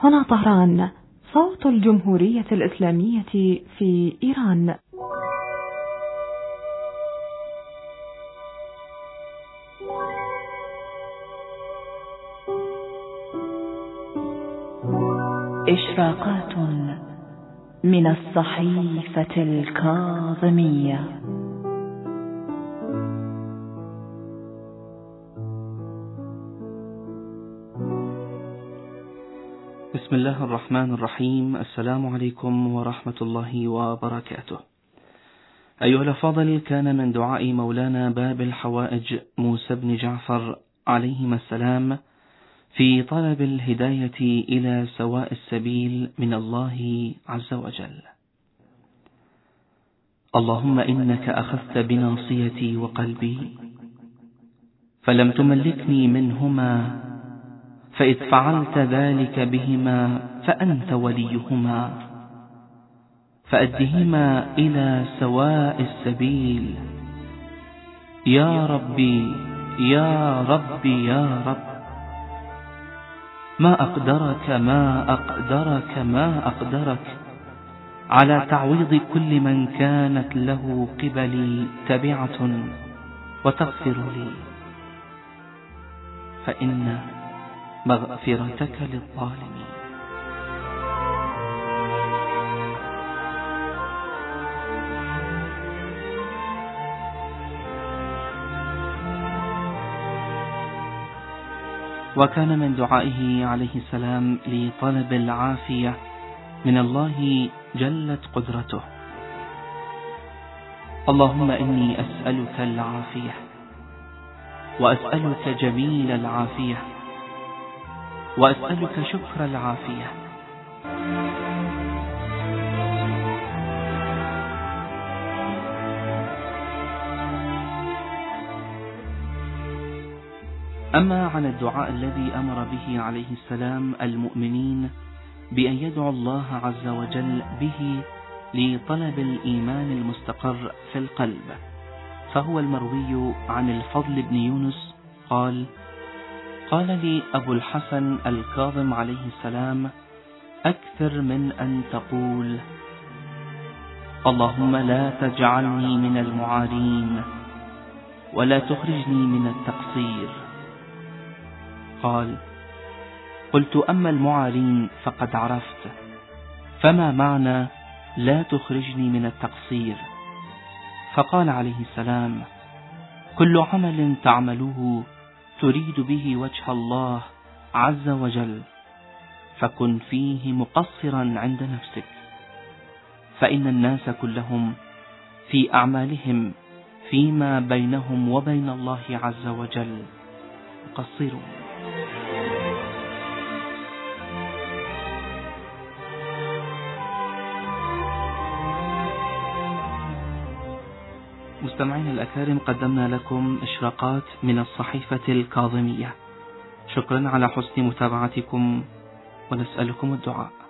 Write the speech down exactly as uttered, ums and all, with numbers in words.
هنا طهران، صوت الجمهورية الإسلامية في إيران. إشراقات من الصحيفة الكاظمية. بسم الله الرحمن الرحيم. السلام عليكم ورحمة الله وبركاته. أيها الأفاضل، كان من دعاء مولانا باب الحوائج موسى بن جعفر عليهما السلام في طلب الهداية إلى سواء السبيل من الله عز وجل: اللهم إنك أخذت بناصيتي وقلبي فلم تملكني منهما، فإذ فعلت ذلك بهما فأنت وليهما، فأدهما إلى سواء السبيل. يا ربي يا ربي يا رب، ما أقدرك ما أقدرك ما أقدرك على تعويض كل من كانت له قبلي تبعة وتغفر لي، فإن مغفرتك للظالمين. وكان من دعائه عليه السلام لطلب العافية من الله جلت قدرته: اللهم إني أسألك العافية، وأسألك جميل العافية، وأسألك شكر العافية. أما عن الدعاء الذي أمر به عليه السلام المؤمنين بأن يدعو الله عز وجل به لطلب الإيمان المستقر في القلب، فهو المروي عن الفضل بن يونس قال: قال لي أبو الحسن الكاظم عليه السلام: أكثر من أن تقول اللهم لا تجعلني من المعارين ولا تخرجني من التقصير. قال: قلت: أما المعارين فقد عرفت، فما معنى لا تخرجني من التقصير؟ فقال عليه السلام: كل عمل تعملوه تريد به وجه الله عز وجل فكن فيه مقصرا عند نفسك، فإن الناس كلهم في أعمالهم فيما بينهم وبين الله عز وجل مقصرون. مستمعين الأكارم، قدمنا لكم إشراقات من الصحيفة الكاظمية. شكرا على حسن متابعتكم، ونسألكم الدعاء.